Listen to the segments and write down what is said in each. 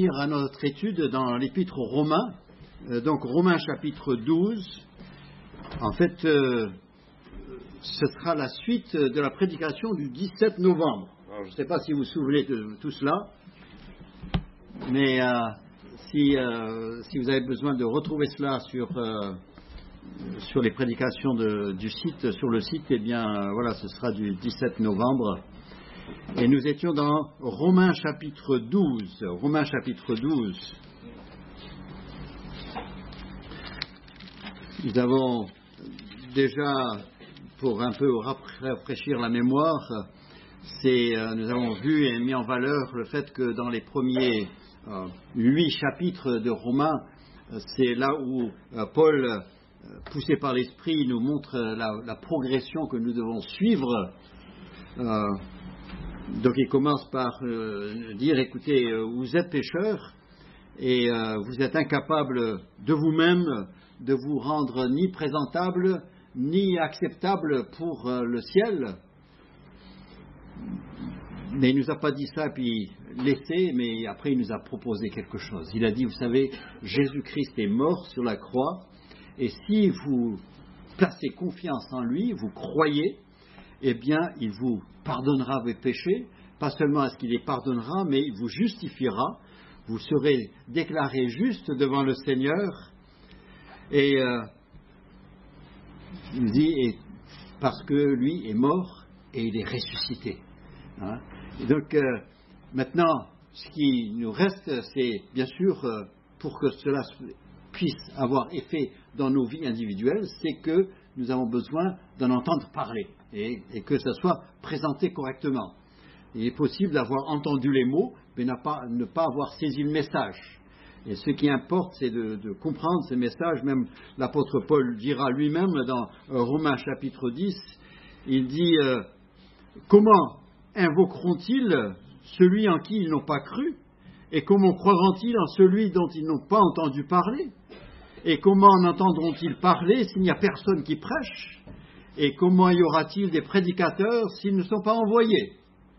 revenir à notre étude dans l'Épître aux Romains, donc Romains chapitre 12. En fait, ce sera la suite de la prédication du 17 novembre. Alors, je ne sais pas si vous vous souvenez de tout cela, mais si vous avez besoin de retrouver cela sur les prédications du site, sur le site, eh bien voilà, ce sera du 17 novembre. Et nous étions dans Romains chapitre 12. Romains chapitre 12. Nous avons déjà, pour un peu rafraîchir la mémoire, nous avons vu et mis en valeur le fait que dans les premiers 8 chapitres de Romains, c'est là où Paul, poussé par l'Esprit, nous montre la progression que nous devons suivre. Donc il commence par dire, écoutez, vous êtes pécheurs et vous êtes incapables de vous-même de vous rendre ni présentable ni acceptable pour le ciel. Mais il ne nous a pas dit ça puis laissé, mais après il nous a proposé quelque chose. Il a dit, vous savez, Jésus-Christ est mort sur la croix et si vous placez confiance en lui, vous croyez, eh bien, il vous pardonnera vos péchés. Pas seulement est-ce qu'il les pardonnera, mais il vous justifiera. Vous serez déclaré juste devant le Seigneur. Et il dit, parce que lui est mort et il est ressuscité. Hein? Et donc, maintenant, ce qui nous reste, c'est bien sûr, pour que cela puisse avoir effet dans nos vies individuelles, c'est que nous avons besoin d'en entendre parler et que ça soit présenté correctement. Il est possible d'avoir entendu les mots, mais ne pas avoir saisi le message. Et ce qui importe, c'est de comprendre ces messages. Même l'apôtre Paul dira lui-même dans Romains chapitre 10, il dit comment invoqueront-ils celui en qui ils n'ont pas cru? Et comment croiront-ils en celui dont ils n'ont pas entendu parler? Et comment en entendront-ils parler s'il n'y a personne qui prêche? Et comment y aura-t-il des prédicateurs s'ils ne sont pas envoyés?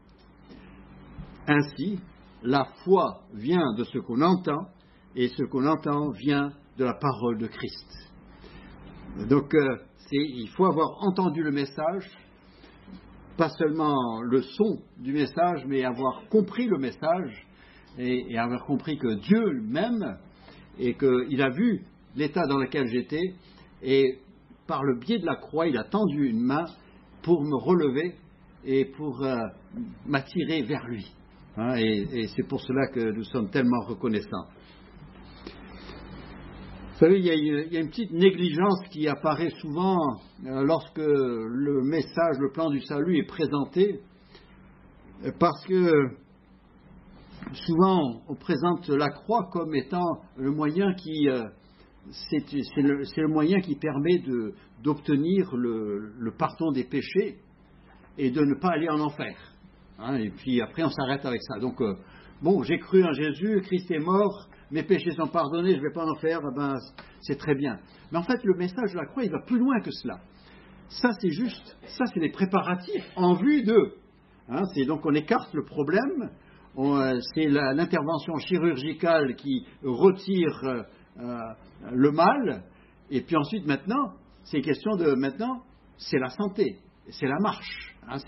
Ainsi, la foi vient de ce qu'on entend, et ce qu'on entend vient de la parole de Christ. Donc, il faut avoir entendu le message, pas seulement le son du message, mais avoir compris le message, et avoir compris que Dieu m'aime, et qu'il a vu l'état dans lequel j'étais, et par le biais de la croix, il a tendu une main pour me relever et pour m'attirer vers lui. Hein, et c'est pour cela que nous sommes tellement reconnaissants. Vous savez, il y a une petite négligence qui apparaît souvent lorsque le message, le plan du salut est présenté, parce que souvent on présente la croix comme étant le moyen c'est le moyen qui permet d'obtenir le pardon des péchés et de ne pas aller en enfer. Hein, et puis après on s'arrête avec ça. Donc bon, j'ai cru en Jésus, Christ est mort, mes péchés sont pardonnés, je ne vais pas en enfer, c'est très bien. Mais en fait le message de la croix il va plus loin que cela. Ça c'est les préparatifs en vue d'eux. Hein, donc on écarte le problème, c'est l'intervention chirurgicale qui retire le mal, et puis ensuite maintenant, c'est question de maintenant, c'est la santé, c'est la marche. Hein,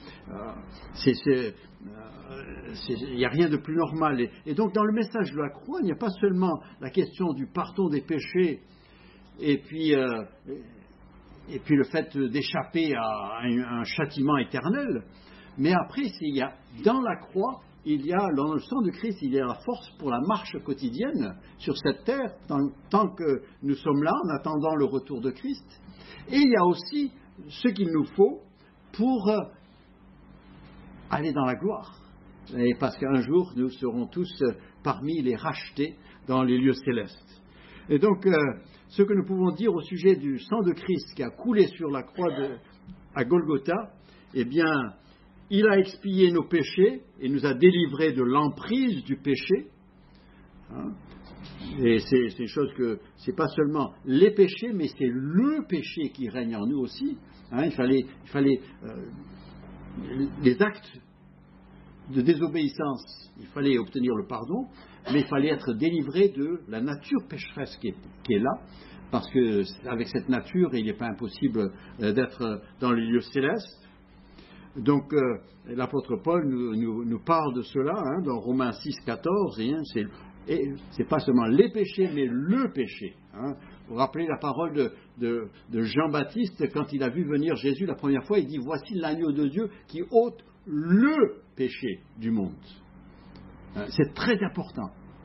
il n'y a rien de plus normal. Et donc dans le message de la croix, il n'y a pas seulement la question du pardon des péchés, et puis le fait d'échapper à un châtiment éternel, mais après, dans la croix, dans le sang de Christ, il y a la force pour la marche quotidienne sur cette terre, tant que nous sommes là, en attendant le retour de Christ. Et il y a aussi ce qu'il nous faut pour aller dans la gloire. Et parce qu'un jour, nous serons tous parmi les rachetés dans les lieux célestes. Et donc, ce que nous pouvons dire au sujet du sang de Christ qui a coulé sur la croix à Golgotha, eh bien, il a expié nos péchés et nous a délivrés de l'emprise du péché. Hein? Et c'est une chose que c'est pas seulement les péchés, mais c'est le péché qui règne en nous aussi. Hein? Il fallait les actes de désobéissance, il fallait obtenir le pardon, mais il fallait être délivré de la nature pécheresse qui est là, parce qu'avec cette nature, il n'est pas impossible d'être dans les lieux célestes. Donc, l'apôtre Paul nous parle de cela dans Romains 6, 14, c'est pas seulement les péchés, mais le péché. Vous vous rappelez la parole de Jean-Baptiste quand il a vu venir Jésus la première fois, il dit « Voici l'agneau de Dieu qui ôte le péché du monde ». C'est très important.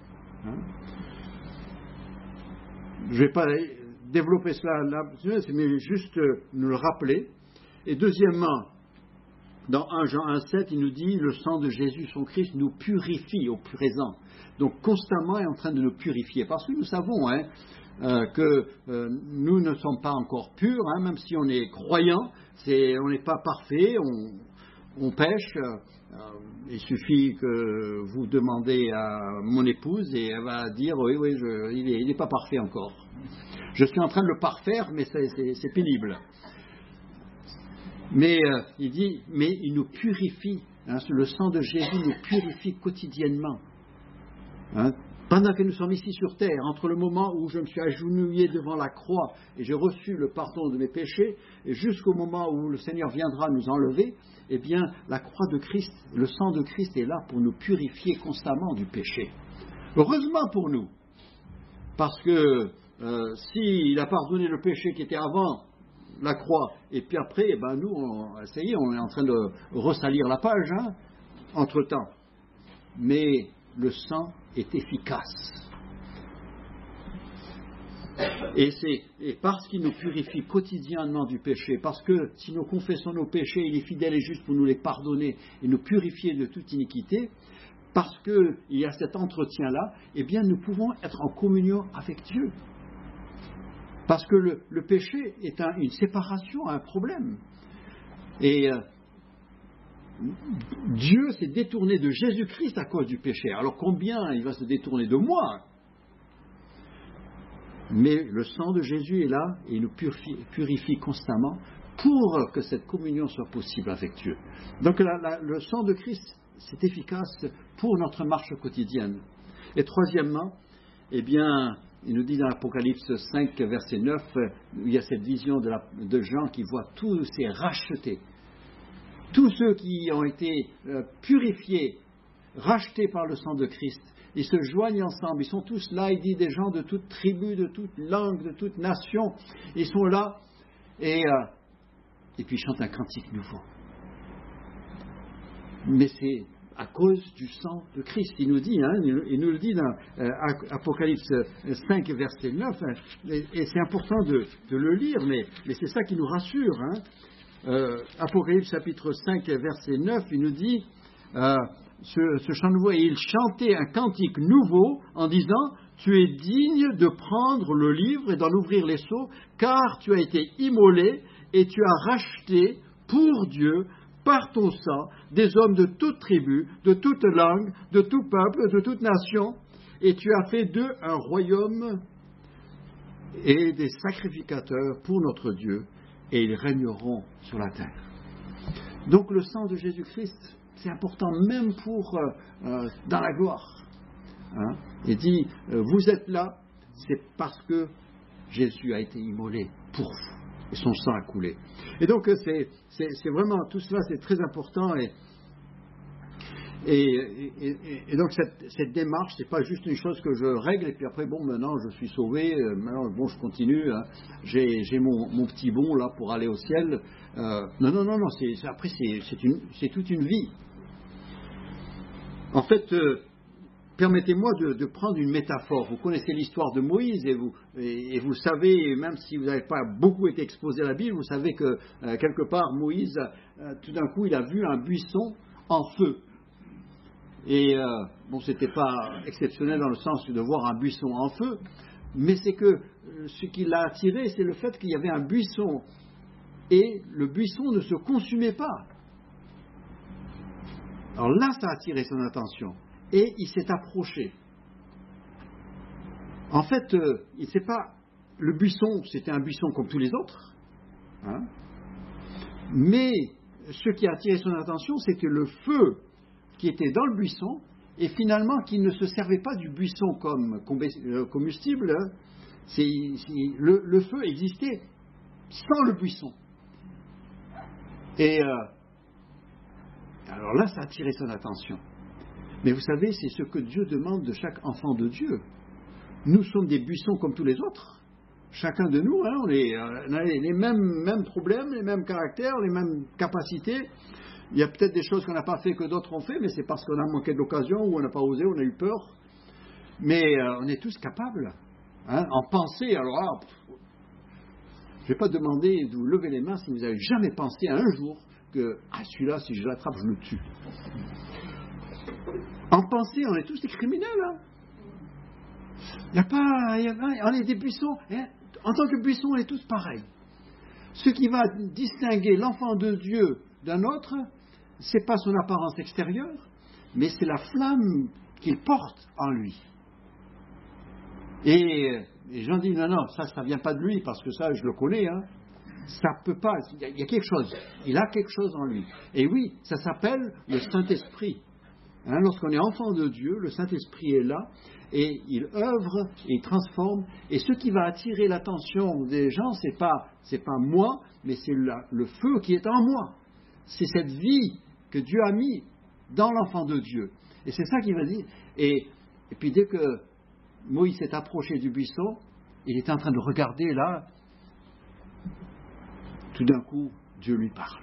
Je ne vais pas développer cela là, mais juste nous le rappeler. Et deuxièmement, dans 1 Jean 1,7, il nous dit « Le sang de Jésus, son Christ, nous purifie au présent ». Donc constamment est en train de nous purifier. Parce que nous savons que nous ne sommes pas encore purs, même si on est croyant, on n'est pas parfait, on pêche. Il suffit que vous demandez à mon épouse et elle va dire « Oui, il n'est pas parfait encore. Je suis en train de le parfaire, mais c'est pénible. » Mais il dit, mais il nous purifie. Le sang de Jésus nous purifie quotidiennement. Pendant que nous sommes ici sur terre, entre le moment où je me suis agenouillé devant la croix et j'ai reçu le pardon de mes péchés, et jusqu'au moment où le Seigneur viendra nous enlever, eh bien, la croix de Christ, le sang de Christ est là pour nous purifier constamment du péché. Heureusement pour nous, parce que s'il a pardonné le péché qui était avant la croix, et puis après, nous, ça y est, on est en train de ressalir la page, entre-temps. Mais le sang est efficace. Et parce qu'il nous purifie quotidiennement du péché, parce que si nous confessons nos péchés, il est fidèle et juste pour nous les pardonner et nous purifier de toute iniquité, parce qu'il y a cet entretien-là, eh bien nous pouvons être en communion avec Dieu. Parce que le péché est une séparation, un problème. Et Dieu s'est détourné de Jésus-Christ à cause du péché. Alors combien il va se détourner de moi? Mais le sang de Jésus est là et il nous purifie constamment pour que cette communion soit possible avec Dieu. Donc le sang de Christ, c'est efficace pour notre marche quotidienne. Et troisièmement, eh bien, il nous dit dans l'Apocalypse 5, verset 9, il y a cette vision de Jean qui voit tous ces rachetés. Tous ceux qui ont été purifiés, rachetés par le sang de Christ, ils se joignent ensemble, ils sont tous là, il dit des gens de toute tribu, de toute langue, de toute nation, ils sont là, et puis ils chantent un cantique nouveau. Mais c'est à cause du sang de Christ. Il nous dit, il nous le dit dans Apocalypse 5, verset 9, et c'est important de le lire, mais c'est ça qui nous rassure. Apocalypse chapitre 5, verset 9, il nous dit, ce chant nouveau, et il chantait un cantique nouveau en disant, tu es digne de prendre le livre et d'en ouvrir les sceaux, car tu as été immolé et tu as racheté pour Dieu par ton sang, des hommes de toute tribu, de toute langue, de tout peuple, de toute nation, et tu as fait d'eux un royaume et des sacrificateurs pour notre Dieu, et ils régneront sur la terre. Donc le sang de Jésus-Christ, c'est important même pour dans la gloire. Il dit, vous êtes là, c'est parce que Jésus a été immolé pour vous. Et son sang a coulé. Et donc, c'est vraiment, tout cela, c'est très important. Et donc, cette démarche, c'est pas juste une chose que je règle, et puis après, maintenant, je suis sauvé, maintenant, je continue, j'ai mon petit bon, là, pour aller au ciel. Non, après, c'est toute une vie. En fait, permettez-moi de prendre une métaphore. Vous connaissez l'histoire de Moïse et vous savez, même si vous n'avez pas beaucoup été exposé à la Bible, vous savez que quelque part Moïse, tout d'un coup, il a vu un buisson en feu. Et c'était pas exceptionnel dans le sens de voir un buisson en feu, mais c'est que ce qui l'a attiré, c'est le fait qu'il y avait un buisson et le buisson ne se consumait pas. Alors là, ça a attiré son attention. Et il s'est approché. En fait, il sait pas. Le buisson, c'était un buisson comme tous les autres. Mais ce qui a attiré son attention, c'est que le feu qui étaient dans le buisson et finalement qui ne se servaient pas du buisson comme combustible. Le feu existait sans le buisson. Et alors là, ça a attiré son attention. Mais vous savez, c'est ce que Dieu demande de chaque enfant de Dieu. Nous sommes des buissons comme tous les autres. Chacun de nous, on a les mêmes problèmes, les mêmes caractères, les mêmes capacités. Il y a peut-être des choses qu'on n'a pas fait que d'autres ont fait, mais c'est parce qu'on a manqué de l'occasion, ou on n'a pas osé, on a eu peur. Mais on est tous capables. En pensée, alors là, je ne vais pas demander de vous lever les mains si vous n'avez jamais pensé un jour que celui-là, si je l'attrape, je le tue. En pensée, on est tous des criminels. On est des buissons. En tant que buissons, on est tous pareils. Ce qui va distinguer l'enfant de Dieu d'un autre, ce n'est pas son apparence extérieure, mais c'est la flamme qu'il porte en lui. Et les gens disent, non, ça ne vient pas de lui, parce que ça, je le connais. Ça peut pas, il y a quelque chose. Il a quelque chose en lui. Et oui, ça s'appelle le Saint-Esprit. Lorsqu'on est enfant de Dieu, le Saint-Esprit est là, et il œuvre, et il transforme. Et ce qui va attirer l'attention des gens, c'est pas moi, mais c'est le feu qui est en moi. C'est cette vie que Dieu a mis dans l'enfant de Dieu. Et c'est ça qu'il va dire. Et puis dès que Moïse s'est approché du buisson, il était en train de regarder là. Tout d'un coup, Dieu lui parle.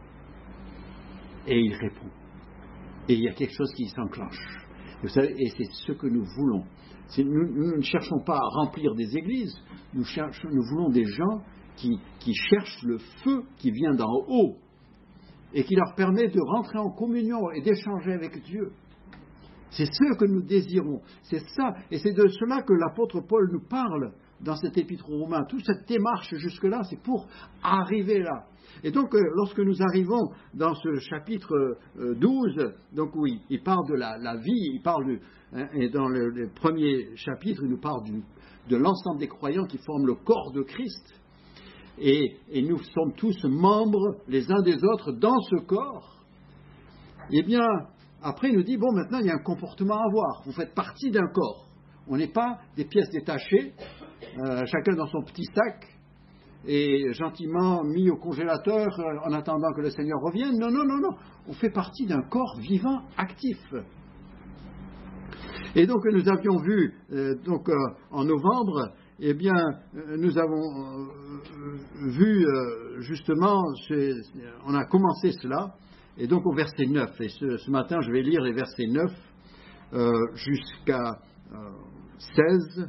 Et il répond. Et il y a quelque chose qui s'enclenche. Vous savez, et c'est ce que nous voulons. Nous ne cherchons pas à remplir des églises, nous voulons des gens qui cherchent le feu qui vient d'en haut et qui leur permet de rentrer en communion et d'échanger avec Dieu. C'est ce que nous désirons. C'est ça, et c'est de cela que l'apôtre Paul nous parle dans cet épître aux Romains. Toute cette démarche jusque-là, c'est pour arriver là. Et donc, lorsque nous arrivons dans ce chapitre 12, donc où il parle de la vie, il parle et dans le premier chapitre, il nous parle de l'ensemble des croyants qui forment le corps de Christ. Et nous sommes tous membres les uns des autres dans ce corps. Eh bien, après, il nous dit, bon, maintenant, il y a un comportement à avoir. Vous faites partie d'un corps. On n'est pas des pièces détachées, chacun dans son petit sac, et gentiment mis au congélateur en attendant que le Seigneur revienne. Non. On fait partie d'un corps vivant, actif. Et donc, nous avions vu, en novembre, eh bien, nous avons vu, justement, on a commencé cela, et donc au verset 9. Et ce matin, je vais lire les versets 9 jusqu'à 16.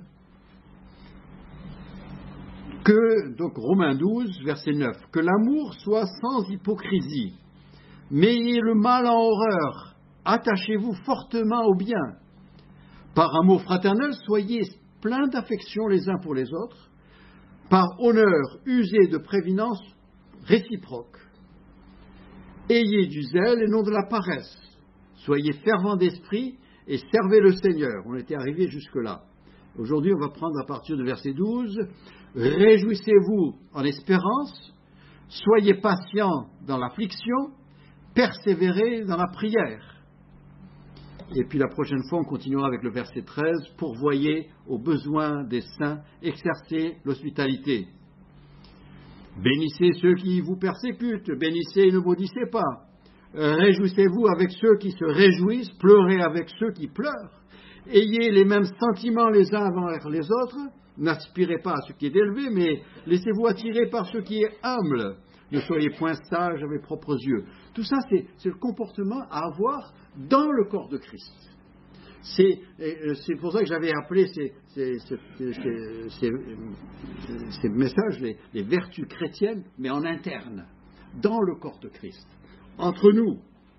Donc Romains 12, verset 9. Que l'amour soit sans hypocrisie. M'ayez le mal en horreur. Attachez-vous fortement au bien. Par amour fraternel, soyez pleins d'affection les uns pour les autres. Par honneur, usez de prévenance réciproque. Ayez du zèle et non de la paresse. Soyez fervents d'esprit et servez le Seigneur. On était arrivé jusque-là. Aujourd'hui, on va prendre à partir du verset 12. Réjouissez-vous en espérance, soyez patients dans l'affliction, persévérez dans la prière. Et puis la prochaine fois, on continuera avec le verset 13. Pourvoyez aux besoins des saints, exercez l'hospitalité. Bénissez ceux qui vous persécutent, bénissez et ne maudissez pas. Réjouissez-vous avec ceux qui se réjouissent, pleurez avec ceux qui pleurent. Ayez les mêmes sentiments les uns envers les autres. N'aspirez pas à ce qui est élevé, mais laissez-vous attirer par ce qui est humble. Ne soyez point sages à vos propres yeux. Tout ça, c'est le comportement à avoir dans le corps de Christ. C'est pour ça que j'avais appelé ces messages les vertus chrétiennes, mais en interne, dans le corps de Christ, entre nous.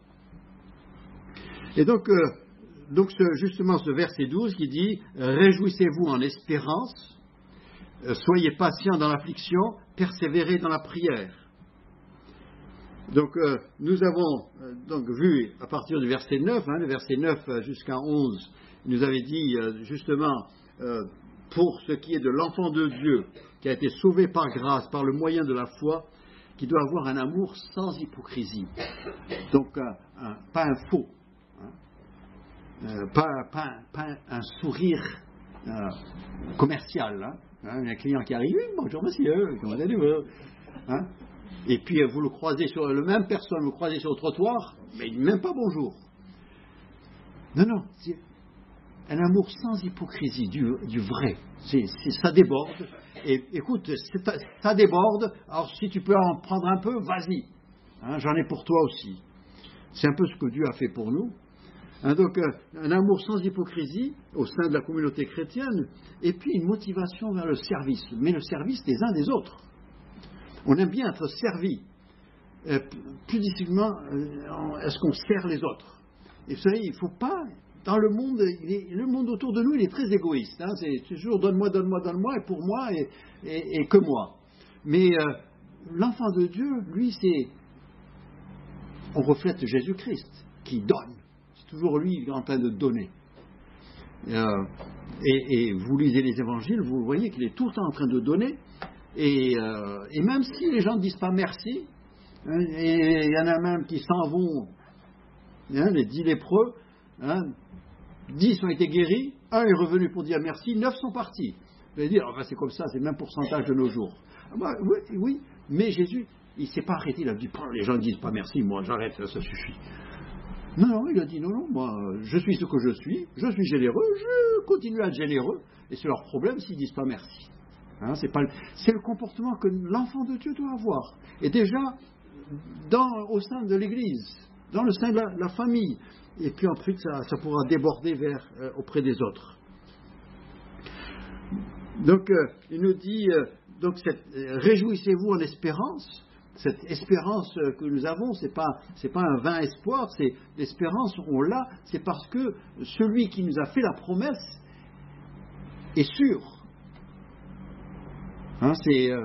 Et donc justement ce verset 12 qui dit « Réjouissez-vous en espérance, soyez patients dans l'affliction, persévérez dans la prière ». Donc nous avons vu à partir du verset 9, le verset 9 jusqu'à 11, il nous avait dit justement pour ce qui est de l'enfant de Dieu qui a été sauvé par grâce, par le moyen de la foi, qui doit avoir un amour sans hypocrisie. Donc pas un faux. pas un sourire commercial. Un client qui arrive, oui, bonjour monsieur, comment allez-vous, hein? Et puis vous le croisez sur le même personne, vous le croisez sur le trottoir, mais même pas bonjour. Non, c'est un amour sans hypocrisie, du vrai. Ça déborde. Et écoute, ça déborde, alors si tu peux en prendre un peu, vas-y. Hein, j'en ai pour toi aussi. C'est un peu ce que Dieu a fait pour nous. Hein, donc, un amour sans hypocrisie au sein de la communauté chrétienne, et puis une motivation vers le service, mais le service des uns des autres. On aime bien être servi. Plus difficilement, est-ce qu'on sert les autres? Et vous savez, il ne faut pas... Dans le monde autour de nous, il est très égoïste. Hein, c'est toujours donne-moi, et pour moi, et que moi. Mais l'enfant de Dieu, lui, on reflète Jésus-Christ, qui donne. C'est toujours lui en train de donner. Et vous lisez les évangiles, vous voyez qu'il est tout le temps en train de donner. Et même si les gens ne disent pas merci, hein, et il y en a même qui s'en vont, hein, les 10 lépreux, hein, 10 ont été guéris, 1 est revenu pour dire merci, 9 sont partis. Vous allez dire, c'est comme ça, c'est le même pourcentage de nos jours. Oui, mais Jésus, il ne s'est pas arrêté, il a dit, les gens ne disent pas merci, moi j'arrête, ça suffit. Non, il a dit, non, moi je suis ce que je suis généreux, je continue à être généreux, et c'est leur problème s'ils ne disent pas merci. Hein, c'est le comportement que l'enfant de Dieu doit avoir. Et déjà, au sein de l'Église, dans le sein de la famille, et puis ensuite ça pourra déborder auprès des autres. Donc il nous dit, réjouissez-vous en espérance. Cette espérance que nous avons, c'est pas un vain espoir, c'est l'espérance, on l'a, c'est parce que celui qui nous a fait la promesse est sûr. Hein,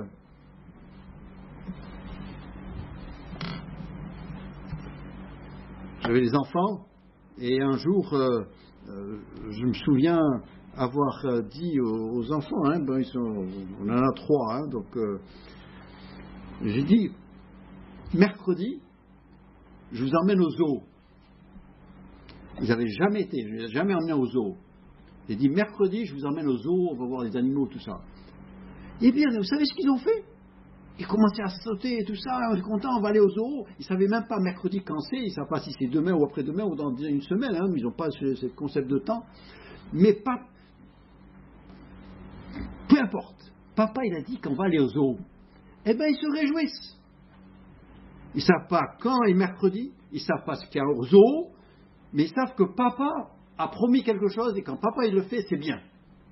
j'avais des enfants, et un jour, je me souviens avoir dit aux enfants, hein, on en a 3, hein, donc j'ai dit, mercredi, je vous emmène au zoo. Ils n'avaient jamais été, je ne les ai jamais emmenés au zoo. J'ai dit, mercredi, je vous emmène au zoo, on va voir les animaux, tout ça. Eh bien, vous savez ce qu'ils ont fait? Ils commençaient à sauter et tout ça, on est content, on va aller au zoo. Ils ne savaient même pas mercredi quand c'est, ils ne savent pas si c'est demain ou après-demain ou dans une semaine, hein, ils n'ont pas ce concept de temps. Mais peu importe, papa il a dit qu'on va aller au zoo. Eh bien, ils se réjouissent. Ils ne savent pas quand est mercredi, ils ne savent pas ce qu'il y a au zoo, mais ils savent que papa a promis quelque chose et quand papa il le fait, c'est bien.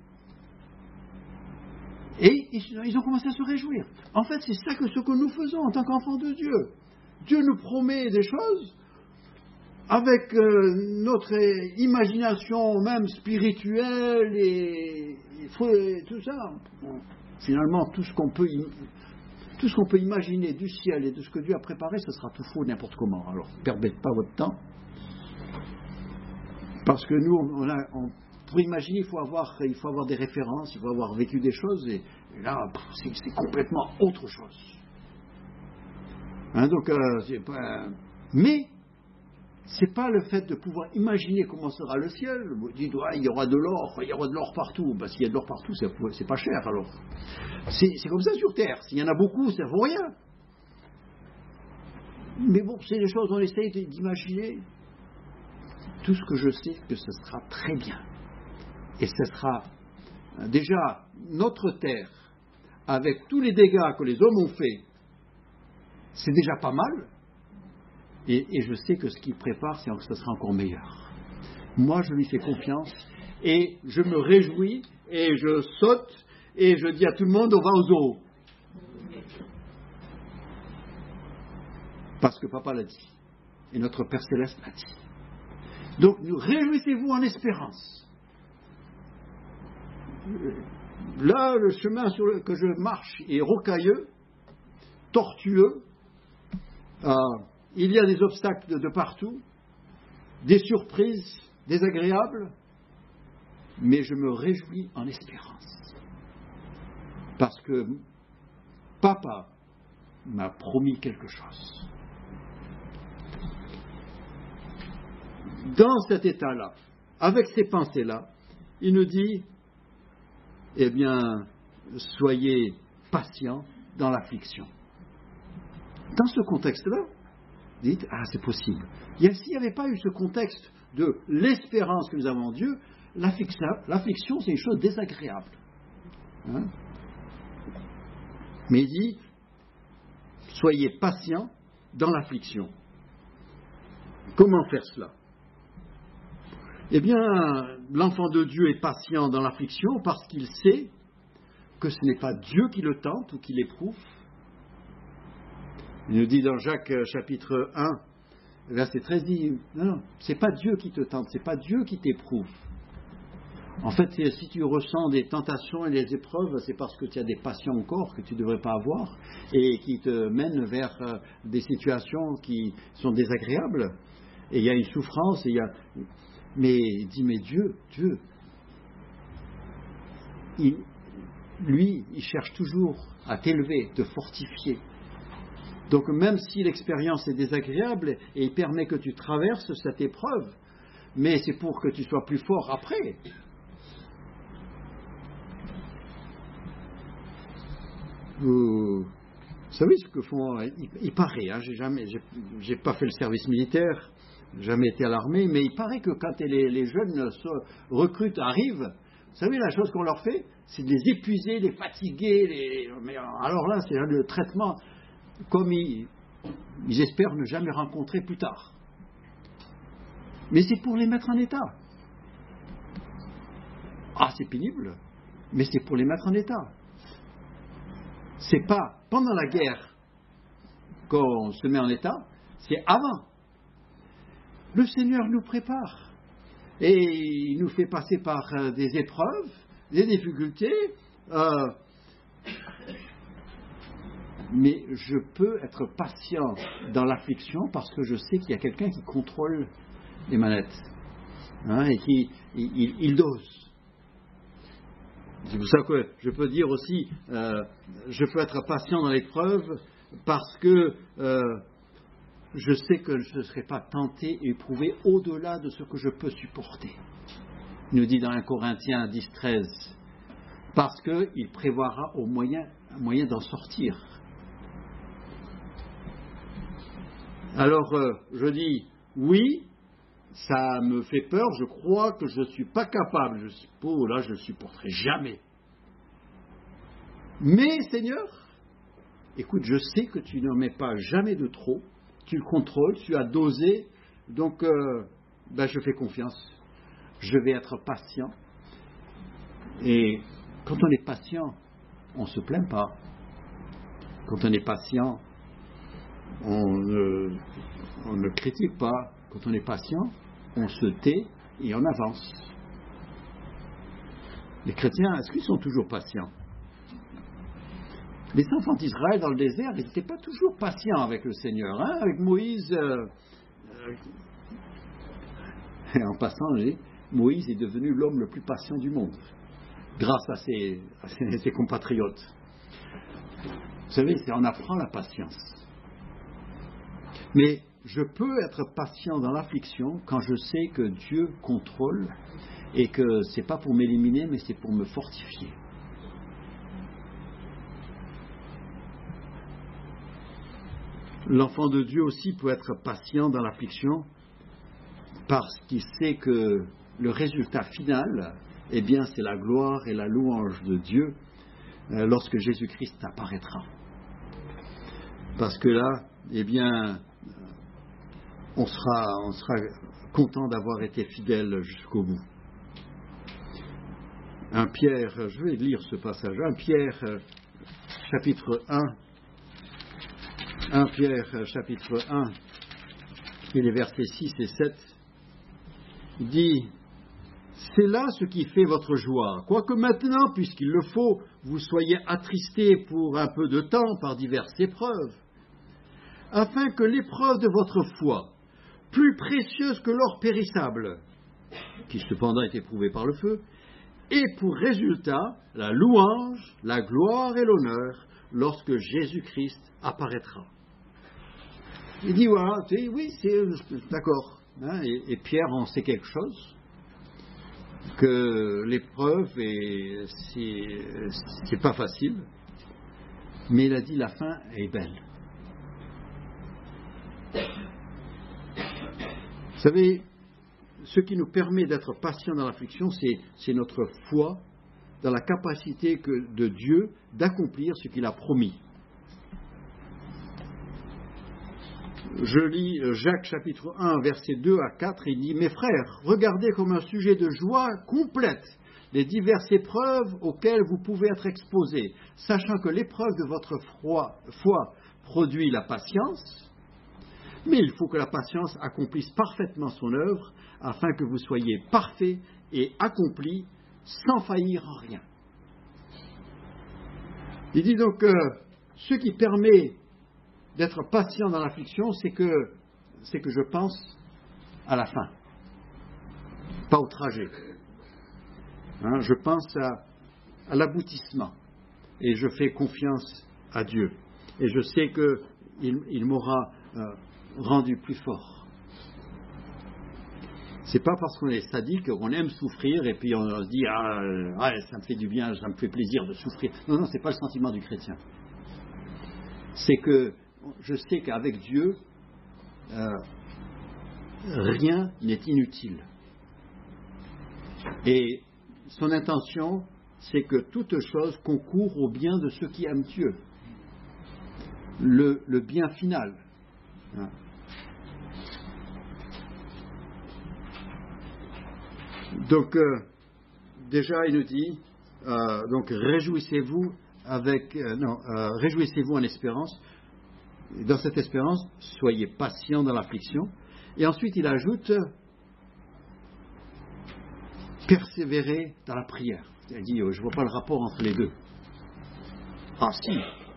Et ils ont commencé à se réjouir. En fait, c'est ça ce que nous faisons en tant qu'enfants de Dieu. Dieu nous promet des choses avec notre imagination même spirituelle et tout ça. Bon, finalement, tout ce qu'on peut imaginer du ciel et de ce que Dieu a préparé, ce sera tout faux n'importe comment. Alors, ne perdez pas votre temps. Parce que nous, pour imaginer, il faut avoir des références, il faut avoir vécu des choses, et là, c'est complètement autre chose. Hein, donc, mais c'est pas le fait de pouvoir imaginer comment sera le ciel. Vous dites, il y aura de l'or partout. Ben, s'il y a de l'or partout, c'est pas cher alors. C'est comme ça sur Terre. S'il y en a beaucoup, ça vaut rien. Mais bon, c'est des choses, on essaye d'imaginer. Tout ce que je sais, que ce sera très bien. Et ce sera déjà notre terre, avec tous les dégâts que les hommes ont faits, c'est déjà pas mal. Et je sais que ce qu'il prépare, ce sera encore meilleur. Moi, je lui fais confiance, et je me réjouis, et je saute, et je dis à tout le monde, on va au zoo. Parce que papa l'a dit, et notre Père Céleste l'a dit. Donc, réjouissez-vous en espérance. Là, le chemin que je marche est rocailleux, tortueux. Il y a des obstacles de partout, des surprises désagréables, mais je me réjouis en espérance. Parce que papa m'a promis quelque chose. Dans cet état-là, avec ces pensées-là, il nous dit, eh bien, soyez patients dans l'affliction. Dans ce contexte-là, dites, c'est possible. S'il n'y avait pas eu ce contexte de l'espérance que nous avons en Dieu, l'affliction, c'est une chose désagréable. Hein? Mais il dit, soyez patients dans l'affliction. Comment faire cela? Eh bien, l'enfant de Dieu est patient dans l'affliction parce qu'il sait que ce n'est pas Dieu qui le tente ou qui l'éprouve. Il nous dit dans Jacques chapitre 1, verset 13, il dit, non, c'est pas Dieu qui te tente, c'est pas Dieu qui t'éprouve. En fait, si tu ressens des tentations et des épreuves, c'est parce que tu as des passions encore que tu ne devrais pas avoir et qui te mènent vers des situations qui sont désagréables. Et il y a une souffrance, mais il dit, mais Dieu, lui, il cherche toujours à t'élever, te fortifier. Donc même si l'expérience est désagréable, et il permet que tu traverses cette épreuve, mais c'est pour que tu sois plus fort après. Vous savez ce que font, il paraît, j'ai pas fait le service militaire, jamais été à l'armée, mais il paraît que quand les jeunes recrutent arrivent, vous savez la chose qu'on leur fait, c'est de les épuiser, les fatiguer, mais alors là c'est le traitement comme ils espèrent ne jamais rencontrer plus tard. Mais c'est pour les mettre en état. C'est pénible, mais c'est pour les mettre en état. C'est pas pendant la guerre qu'on se met en état, c'est avant. Le Seigneur nous prépare et il nous fait passer par des épreuves, des difficultés, mais je peux être patient dans l'affliction parce que je sais qu'il y a quelqu'un qui contrôle les manettes, et qui il dose. C'est pour ça que je peux dire aussi, je peux être patient dans l'épreuve parce que je sais que je ne serai pas tenté et éprouvé au-delà de ce que je peux supporter. Il nous dit dans 1 Corinthiens 10, 13, parce qu'il prévoira un moyen d'en sortir. Alors, je dis, oui, ça me fait peur, je crois que je ne suis pas capable, là je ne supporterai jamais. Mais Seigneur, écoute, je sais que tu n'en mets pas jamais de trop, tu le contrôles, tu as dosé, donc je fais confiance, je vais être patient. Et quand on est patient, on ne se plaint pas. Quand on est patient, on ne critique pas. Quand on est patient, on se tait et on avance. Les chrétiens, est-ce qu'ils sont toujours patients? Les enfants d'Israël dans le désert, ils n'étaient pas toujours patients avec le Seigneur. Avec Moïse, et en passant, Moïse est devenu l'homme le plus patient du monde, grâce à ses compatriotes. Vous savez, on apprend la patience. Mais je peux être patient dans l'affliction quand je sais que Dieu contrôle et que ce n'est pas pour m'éliminer, mais c'est pour me fortifier. L'enfant de Dieu aussi peut être patient dans l'affliction parce qu'il sait que le résultat final, c'est la gloire et la louange de Dieu lorsque Jésus-Christ apparaîtra. Parce que là, on sera content d'avoir été fidèle jusqu'au bout. 1 Pierre, je vais lire ce passage, 1 Pierre chapitre 1, 1 Pierre chapitre 1, et les versets 6 et 7, dit, c'est là ce qui fait votre joie, quoique maintenant, puisqu'il le faut, vous soyez attristés pour un peu de temps par diverses épreuves, afin que l'épreuve de votre foi, plus précieuse que l'or périssable, qui cependant est éprouvé par le feu, ait pour résultat la louange, la gloire et l'honneur lorsque Jésus-Christ apparaîtra. Il dit, voilà, oui, c'est d'accord. Et Pierre en sait quelque chose. que l'épreuve, c'est pas facile, mais il a dit la fin est belle. Vous savez, ce qui nous permet d'être patient dans l'affliction, c'est notre foi dans la capacité de Dieu d'accomplir ce qu'il a promis. Je lis Jacques chapitre 1, versets 2 à 4, il dit « Mes frères, regardez comme un sujet de joie complète les diverses épreuves auxquelles vous pouvez être exposés, sachant que l'épreuve de votre foi produit la patience, mais il faut que la patience accomplisse parfaitement son œuvre, afin que vous soyez parfaits et accomplis, sans faillir en rien. » Il dit donc ce qui permet d'être patient dans l'affliction, c'est que je pense à la fin, pas au trajet. Je pense à l'aboutissement et je fais confiance à Dieu. Et je sais qu'il m'aura rendu plus fort. C'est pas parce qu'on est sadique qu'on aime souffrir et puis on se dit ça me fait du bien, ça me fait plaisir de souffrir. Non, c'est pas le sentiment du chrétien. C'est que je sais qu'avec Dieu, rien n'est inutile. Et son intention, c'est que toute chose concourt au bien de ceux qui aiment Dieu. Le bien final. Donc, déjà, il nous dit, réjouissez-vous réjouissez-vous en espérance. Dans cette espérance, soyez patients dans l'affliction. Et ensuite, il ajoute, persévérez dans la prière. Il dit, je ne vois pas le rapport entre les deux. Ah si.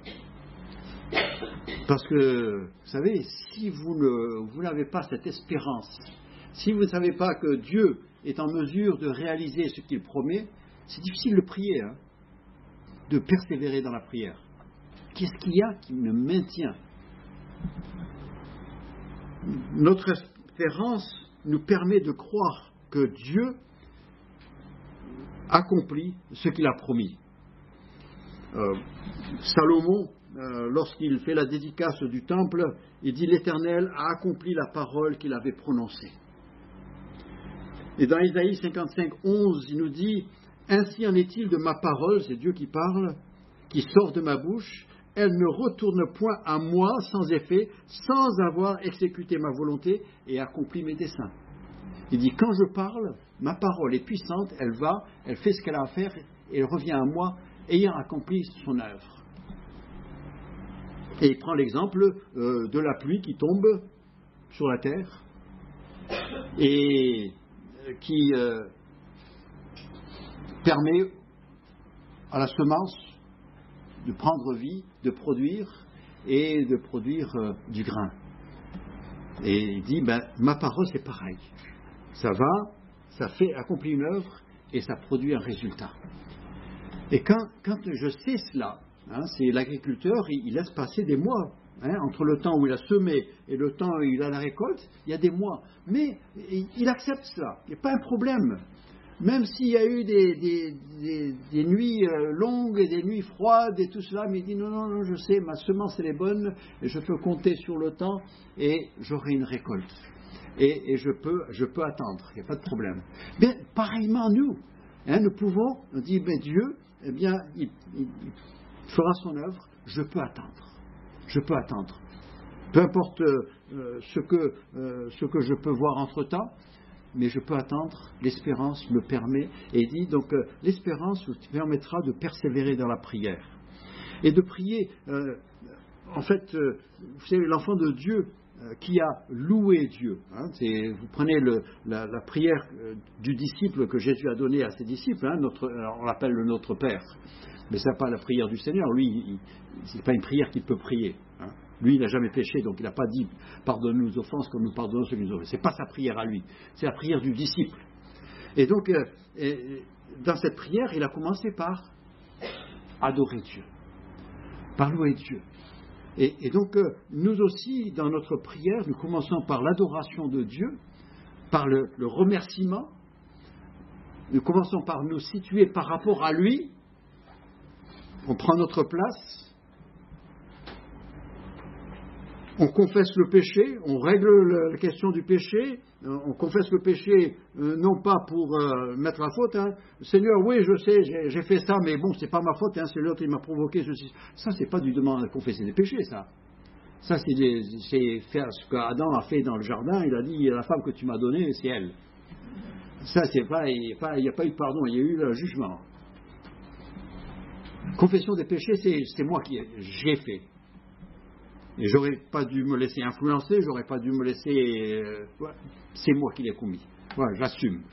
Parce que, vous savez, si vous n'avez pas cette espérance, si vous ne savez pas que Dieu est en mesure de réaliser ce qu'il promet, c'est difficile de prier, de persévérer dans la prière. Qu'est-ce qu'il y a qui me maintient ? Notre espérance nous permet de croire que Dieu accomplit ce qu'il a promis. Salomon, lorsqu'il fait la dédicace du temple, il dit « L'Éternel a accompli la parole qu'il avait prononcée ». Et dans Isaïe 55, 11, il nous dit « Ainsi en est-il de ma parole », c'est Dieu qui parle, qui sort de ma bouche, elle ne retourne point à moi sans effet, sans avoir exécuté ma volonté et accompli mes desseins. Il dit, quand je parle, ma parole est puissante, elle fait ce qu'elle a à faire et elle revient à moi ayant accompli son œuvre. Et il prend l'exemple de la pluie qui tombe sur la terre et qui permet à la semence de prendre vie, de produire du grain. Et il dit, ma parole c'est pareil. Ça accomplit une œuvre et ça produit un résultat. Et quand je sais cela, c'est l'agriculteur, il laisse passer des mois. Entre le temps où il a semé et le temps où il a la récolte, il y a des mois. Mais il accepte cela, il n'y a pas un problème. Même s'il y a eu des nuits longues et des nuits froides et tout cela, mais il dit non, je sais, ma semence elle est bonne, et je peux compter sur le temps et j'aurai une récolte. Et je peux attendre, il n'y a pas de problème. Mais pareillement nous pouvons, on dit, Dieu, il fera son œuvre, je peux attendre. Peu importe ce que je peux voir entre-temps, mais je peux attendre, l'espérance me permet, et il dit donc l'espérance vous permettra de persévérer dans la prière. Et de prier, vous savez, l'enfant de Dieu qui a loué Dieu. Vous prenez la prière du disciple que Jésus a donnée à ses disciples, on l'appelle le Notre Père, mais ce n'est pas la prière du Seigneur, lui, ce n'est pas une prière qu'il peut prier. Lui, il n'a jamais péché, donc il n'a pas dit « Pardonne-nous nos offenses comme nous pardonnons ceux qui nous offensent ». Ce n'est pas sa prière à lui, c'est la prière du disciple. Et donc, dans cette prière, il a commencé par adorer Dieu, par louer Dieu. Et donc, nous aussi, dans notre prière, nous commençons par l'adoration de Dieu, par le remerciement, Nous commençons par nous situer par rapport à lui. On prend notre place. On confesse le péché, on règle la question du péché, on confesse le péché non pas pour mettre la faute. Seigneur, oui, je sais, j'ai fait ça, mais bon, c'est pas ma faute, c'est l'autre qui m'a provoqué ceci. Ça, c'est pas du demande à confesser des péchés, ça. Ça, c'est faire ce qu'Adam a fait dans le jardin. Il a dit, la femme que tu m'as donnée, c'est elle. Ça, c'est pas, il n'y a pas eu de pardon, il y a eu le jugement. Confession des péchés, c'est moi qui j'ai fait. Et j'aurais pas dû me laisser influencer, j'aurais pas dû me laisser... c'est moi qui l'ai commis. Voilà, j'assume.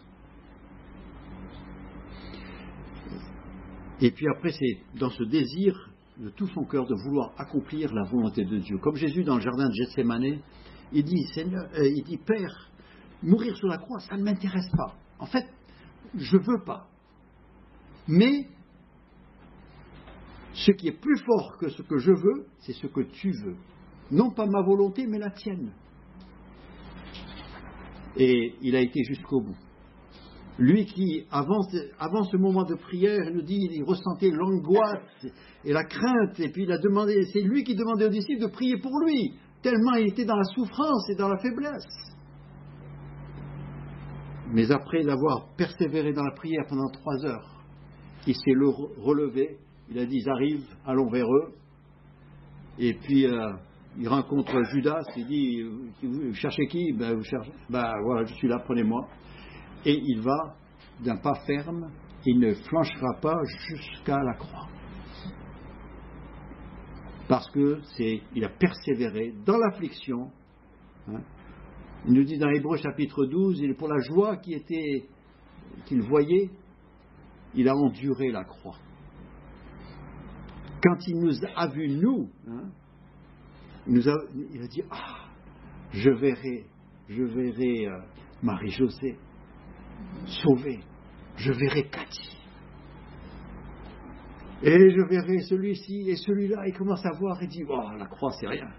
Et puis après, c'est dans ce désir de tout son cœur de vouloir accomplir la volonté de Dieu. Comme Jésus dans le jardin de Gethsémanée, il dit, Père, mourir sur la croix, ça ne m'intéresse pas. En fait, je ne veux pas. Mais ce qui est plus fort que ce que je veux, c'est ce que tu veux. Non pas ma volonté, mais la tienne. Et il a été jusqu'au bout. Lui qui, avant ce moment de prière, il nous dit, il ressentait l'angoisse et la crainte, et puis il a demandé, c'est lui qui demandait aux disciples de prier pour lui, tellement il était dans la souffrance et dans la faiblesse. Mais après l'avoir persévéré dans la prière pendant 3 heures, il s'est relevé, il a dit, ils arrivent, allons vers eux, et puis il rencontre Judas, il dit, vous cherchez qui? Vous cherchez, voilà, je suis là, prenez-moi. Et il va d'un pas ferme, il ne flanchera pas jusqu'à la croix. Parce que il a persévéré dans l'affliction. Il nous dit dans Hébreux chapitre 12, pour la joie qu'il voyait, il a enduré la croix. Quand il nous a vus, nous, il a dit, je verrai Marie-Josée sauvée, je verrai Cathy, et je verrai celui-ci, et celui-là, il commence à voir, et dit, la croix c'est rien.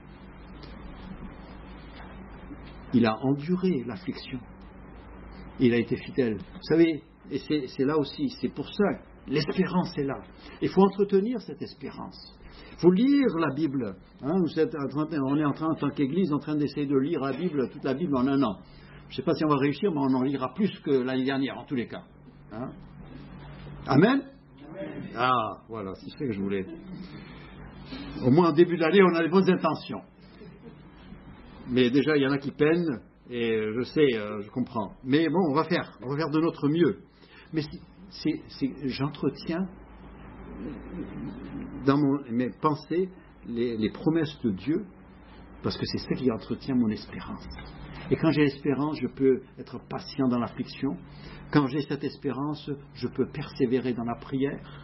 Il a enduré l'affliction, il a été fidèle. Vous savez, et c'est là aussi, c'est pour ça, l'espérance est là. Il faut entretenir cette espérance. Il faut lire la Bible. On est en tant qu'Église, en train d'essayer de lire la Bible, toute la Bible en 1 an. Je ne sais pas si on va réussir, mais on en lira plus que l'année dernière, en tous les cas. Amen? Voilà, c'est ce que je voulais. Au moins, en début d'année, on a les bonnes intentions. Mais déjà, il y en a qui peinent, et je sais, je comprends. Mais bon, on va faire de notre mieux. Mais j'entretiens dans mes pensées les promesses de Dieu, parce que c'est ça qui entretient mon espérance. Et quand j'ai l'espérance, je peux être patient dans l'affliction. Quand j'ai cette espérance, je peux persévérer dans la prière.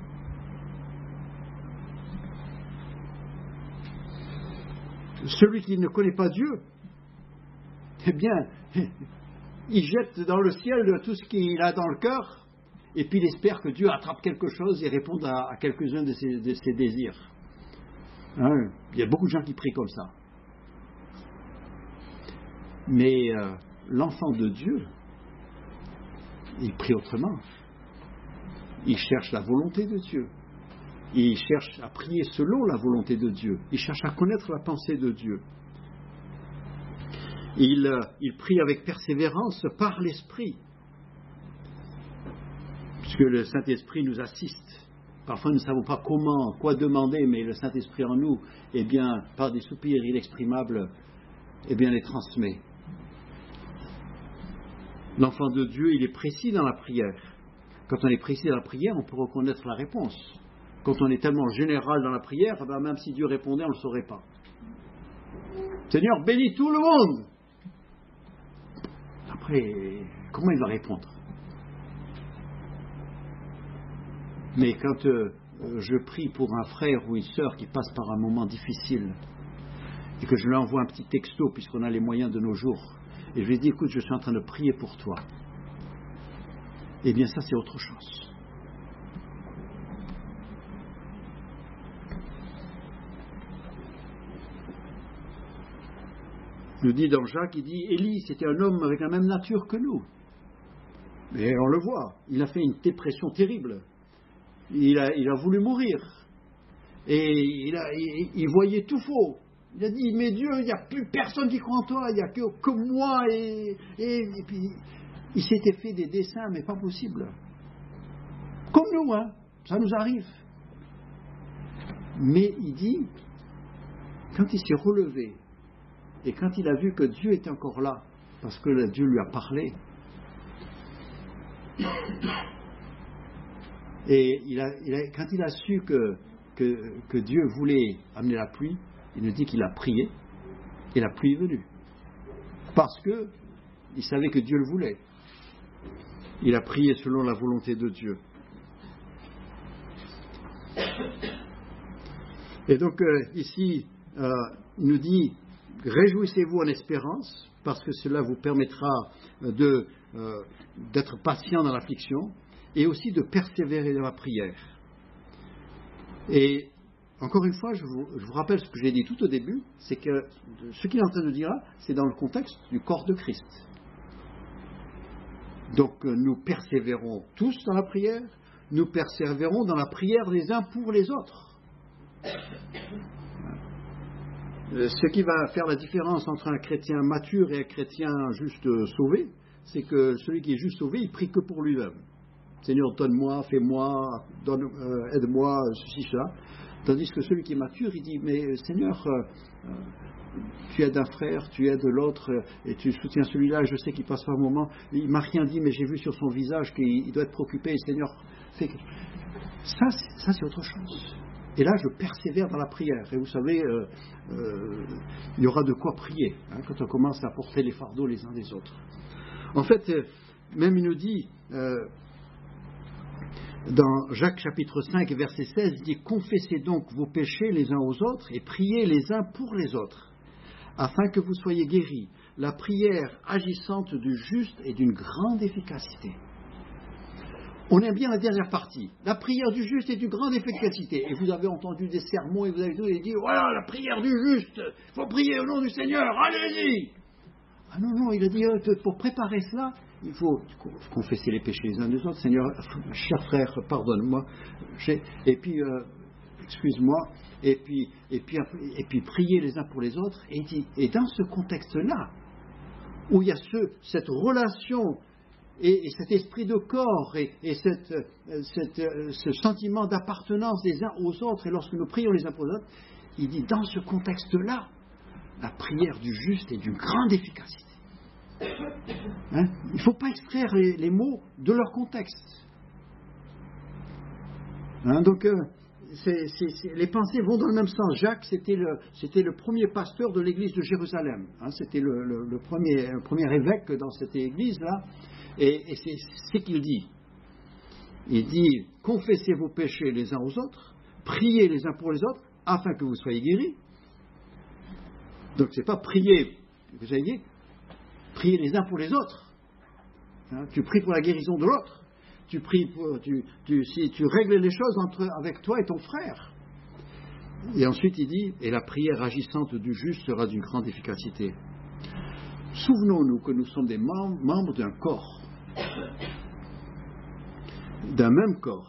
Celui qui ne connaît pas Dieu, eh bien, il jette dans le ciel tout ce qu'il a dans le cœur, et puis il espère que Dieu attrape quelque chose et réponde à quelques-uns de ses désirs. Il y a beaucoup de gens qui prient comme ça. Mais l'enfant de Dieu, il prie autrement. Il cherche la volonté de Dieu. Il cherche à prier selon la volonté de Dieu. Il cherche à connaître la pensée de Dieu. Il prie avec persévérance par l'Esprit. Puisque le Saint-Esprit nous assiste. Parfois nous ne savons pas quoi demander, mais le Saint-Esprit en nous, par des soupirs inexprimables, les transmet. L'enfant de Dieu, il est précis dans la prière. Quand on est précis dans la prière, on peut reconnaître la réponse. Quand on est tellement général dans la prière, même si Dieu répondait, on ne le saurait pas. Seigneur, bénis tout le monde. Après, comment il va répondre? Mais quand je prie pour un frère ou une sœur qui passe par un moment difficile, et que je lui envoie un petit texto, puisqu'on a les moyens de nos jours, et je lui dis, écoute, je suis en train de prier pour toi. Eh bien, ça, c'est autre chose. Il nous dit dans Jacques, il dit, Élie, c'était un homme avec la même nature que nous. Et on le voit, il a fait une dépression terrible. Il a voulu mourir. Et il voyait tout faux. Il a dit, mais Dieu, il n'y a plus personne qui croit en toi, il n'y a que moi. Et puis, il s'était fait des dessins, mais pas possible. Comme nous, hein, ça nous arrive. Mais il dit, quand il s'est relevé, et quand il a vu que Dieu était encore là, parce que Dieu lui a parlé, et quand il a su que Dieu voulait amener la pluie, il nous dit qu'il a prié, et la pluie est venue. Parce qu'il savait que Dieu le voulait. Il a prié selon la volonté de Dieu. Et donc ici, il nous dit, réjouissez-vous en espérance, parce que cela vous permettra d'être patient dans l'affliction, et aussi de persévérer dans la prière. Et encore une fois, je vous rappelle ce que j'ai dit tout au début, c'est que ce qu'il est en train de dire là, c'est dans le contexte du corps de Christ. Donc nous persévérons tous dans la prière, nous persévérons dans la prière les uns pour les autres. Ce qui va faire la différence entre un chrétien mature et un chrétien juste sauvé, c'est que celui qui est juste sauvé, il prie que pour lui-même. Seigneur, donne-moi, fais-moi, aide-moi, ceci, cela. Tandis que celui qui est mature, il dit, mais Seigneur, tu aides un frère, tu aides l'autre, et tu soutiens celui-là, je sais qu'il passe par un moment, il m'a rien dit, mais j'ai vu sur son visage qu'il doit être préoccupé, Seigneur, fais que... Ça, c'est autre chose. Et là, je persévère dans la prière. Et vous savez, il y aura de quoi prier, hein, quand on commence à porter les fardeaux les uns des autres. En fait, même il nous dit... dans Jacques chapitre 5 verset 16, il dit « Confessez donc vos péchés les uns aux autres et priez les uns pour les autres, afin que vous soyez guéris. La prière agissante du juste est d'une grande efficacité. » On aime bien la dernière partie. La prière du juste est d'une grande efficacité. Et vous avez entendu des sermons et vous avez dit « Voilà la prière du juste, il faut prier au nom du Seigneur, allez-y !» Ah non, il a dit pour préparer cela, il faut confesser les péchés les uns des autres. Seigneur, cher frère, pardonne-moi. Et puis, excuse-moi. Et puis prier les uns pour les autres. Et dans ce contexte-là, où il y a cette relation et cet esprit de corps et ce sentiment d'appartenance des uns aux autres, et lorsque nous prions les uns pour les autres, il dit dans ce contexte-là, la prière du juste est d'une grande efficacité. Hein? Il ne faut pas extraire les mots de leur contexte. Hein? Donc, les pensées vont dans le même sens. Jacques, c'était le premier pasteur de l'église de Jérusalem. Hein? C'était le premier évêque dans cette église-là. Et c'est ce qu'il dit. Il dit, confessez vos péchés les uns aux autres, priez les uns pour les autres, afin que vous soyez guéris. Donc, ce n'est pas prier, vous voyez, prier les uns pour les autres. Hein, tu pries pour la guérison de l'autre. Tu pries pour, si tu règles les choses avec toi et ton frère. Et ensuite, il dit, et la prière agissante du juste sera d'une grande efficacité. Souvenons-nous que nous sommes des membres d'un corps, d'un même corps.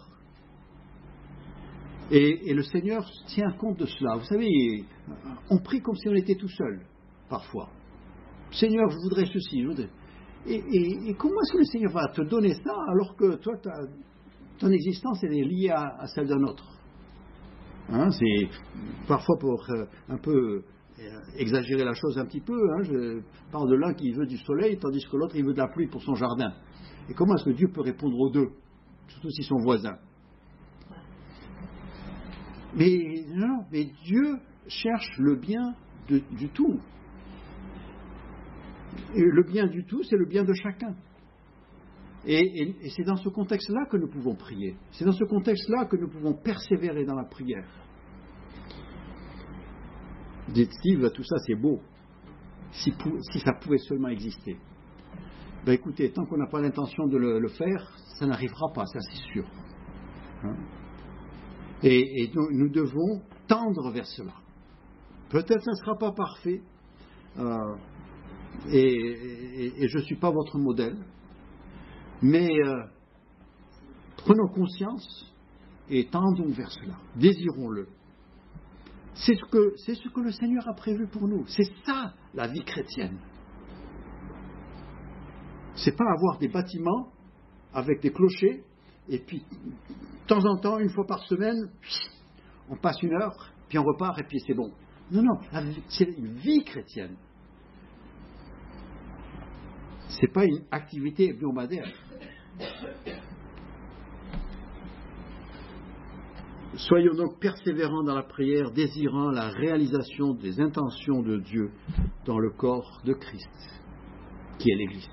Et le Seigneur tient compte de cela. Vous savez, on prie comme si on était tout seul, parfois. Seigneur, je voudrais ceci, je voudrais... Et comment est-ce que le Seigneur va te donner ça alors que toi, ton existence elle est liée à celle d'un autre? Hein, c'est parfois pour un peu exagérer la chose un petit peu. Hein, je parle de l'un qui veut du soleil, tandis que l'autre il veut de la pluie pour son jardin. Et comment est-ce que Dieu peut répondre aux deux, surtout s'ils sont voisins? Mais non, mais Dieu cherche le bien du tout. Et le bien du tout, c'est le bien de chacun. Et c'est dans ce contexte-là que nous pouvons prier. C'est dans ce contexte-là que nous pouvons persévérer dans la prière. Dites Steve, tout ça c'est beau. Si ça pouvait seulement exister. Ben écoutez, tant qu'on n'a pas l'intention de le faire, ça n'arrivera pas, ça c'est sûr. Hein? Et nous devons tendre vers cela. Peut-être ça ne sera pas parfait. Et je ne suis pas votre modèle. Mais prenons conscience et tendons vers cela. Désirons-le. C'est ce que le Seigneur a prévu pour nous. C'est ça, la vie chrétienne. C'est pas avoir des bâtiments avec des clochers, et puis, de temps en temps, une fois par semaine, on passe 1 heure, puis on repart, et puis c'est bon. Non, c'est une vie chrétienne. C'est pas une activité hebdomadaire. Soyons donc persévérants dans la prière, désirant la réalisation des intentions de Dieu dans le corps de Christ, qui est l'Église.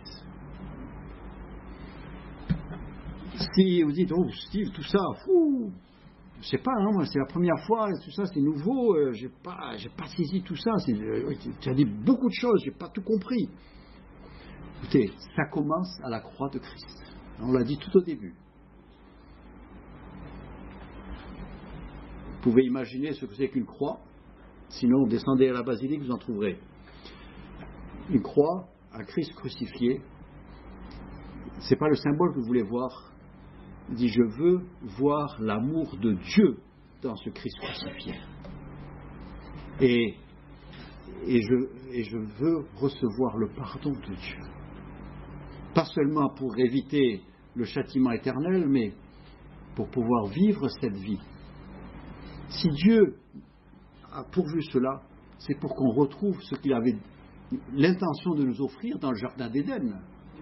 Si vous dites, oh Steve, tout ça, je sais pas, moi c'est la première fois, tout ça c'est nouveau, j'ai pas saisi tout ça, tu as dit beaucoup de choses, j'ai pas tout compris. Écoutez, ça commence à la croix de Christ. On l'a dit tout au début. Vous pouvez imaginer ce que c'est qu'une croix. Sinon, descendez à la basilique, vous en trouverez. Une croix, un Christ crucifié. C'est pas le symbole que vous voulez voir. Il dit, je veux voir l'amour de Dieu dans ce Christ crucifié. Et je veux recevoir le pardon de Dieu. Pas seulement pour éviter le châtiment éternel, mais pour pouvoir vivre cette vie. Si Dieu a pourvu cela, c'est pour qu'on retrouve ce qu'il avait l'intention de nous offrir dans le jardin d'Éden.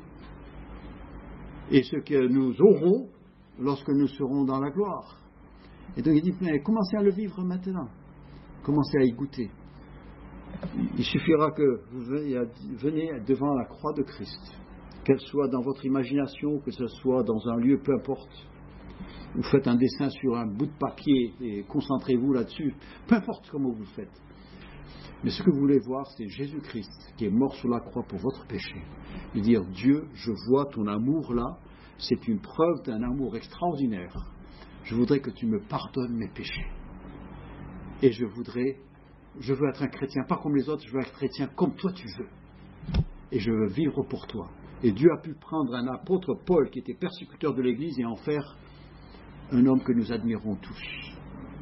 Et ce que nous aurons lorsque nous serons dans la gloire. Et donc il dit, mais commencez à le vivre maintenant. Commencez à y goûter. Il suffira que vous veniez devant la croix de Christ, qu'elle soit dans votre imagination, que ce soit dans un lieu, peu importe. Vous faites un dessin sur un bout de papier et concentrez-vous là-dessus, peu importe comment vous le faites. Mais ce que vous voulez voir, c'est Jésus-Christ qui est mort sur la croix pour votre péché. Et dire, Dieu, je vois ton amour là, c'est une preuve d'un amour extraordinaire. Je voudrais que tu me pardonnes mes péchés. Et je veux être un chrétien, pas comme les autres, je veux être chrétien comme toi tu veux. Et je veux vivre pour toi. Et Dieu a pu prendre un apôtre, Paul, qui était persécuteur de l'Église, et en faire un homme que nous admirons tous.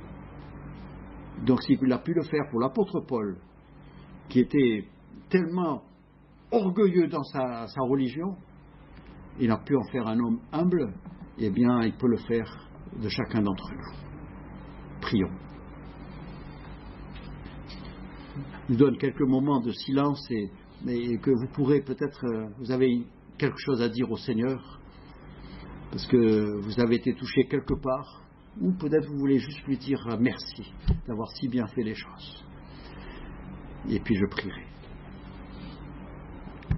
Donc s'il a pu le faire pour l'apôtre Paul, qui était tellement orgueilleux dans sa religion, il a pu en faire un homme humble, eh bien il peut le faire de chacun d'entre nous. Prions. Je vous donne quelques moments de silence et que vous pourrez peut-être, vous avez quelque chose à dire au Seigneur, parce que vous avez été touché quelque part, ou peut-être vous voulez juste lui dire merci d'avoir si bien fait les choses. Et puis je prierai.